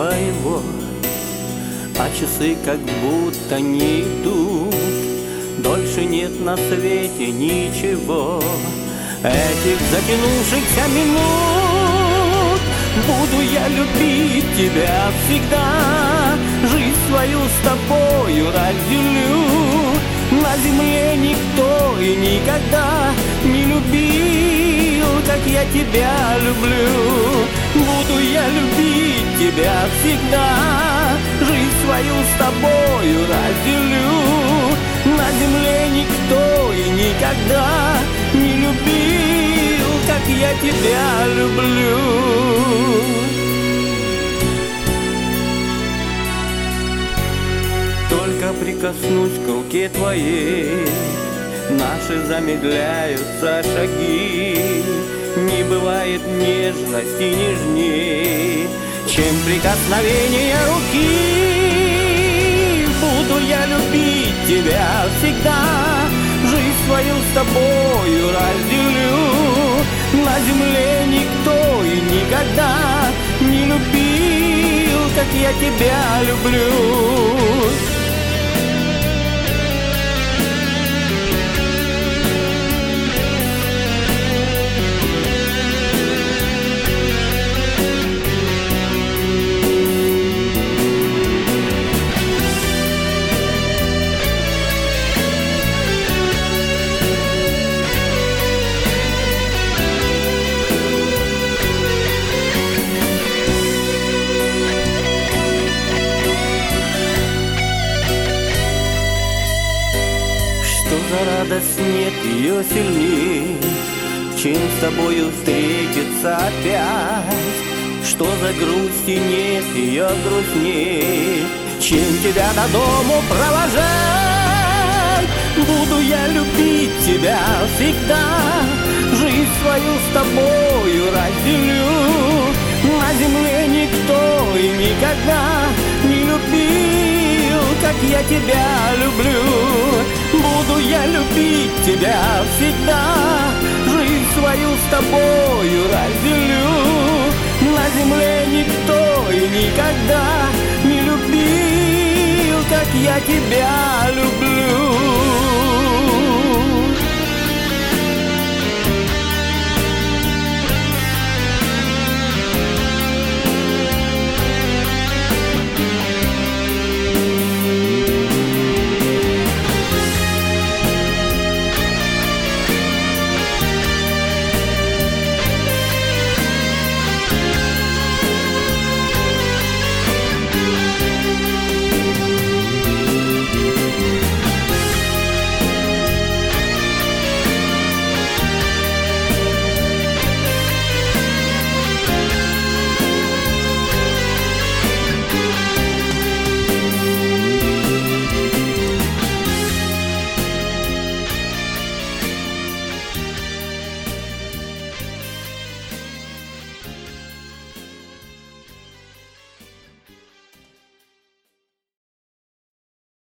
твоего, а часы как будто не идут. Дольше нет на свете ничего, этих затянувшихся минут. Буду я любить тебя всегда, жизнь свою с тобою разделю. На земле никто и никогда не любил, как я тебя люблю. Буду я любить тебя всегда, жизнь свою с тобою разделю. На земле никто и никогда не любил, как я тебя люблю. Только прикоснусь к руке твоей, наши замедляются шаги. Не бывает нежности нежней, чем прикосновение руки. Буду я любить тебя всегда, жизнь свою с тобою разделю. На земле никто и никогда не любил, как я тебя люблю. Радость нет ее сильней, чем с тобою встретиться опять. Что за грусти нет ее грустней, чем тебя до дому провожать. Буду я любить тебя всегда, жизнь свою с тобою разделю. На земле никто и никогда не любил, как я тебя люблю. Буду я любить тебя всегда, жизнь свою с тобою разделю. На земле никто и никогда не любил, как я тебя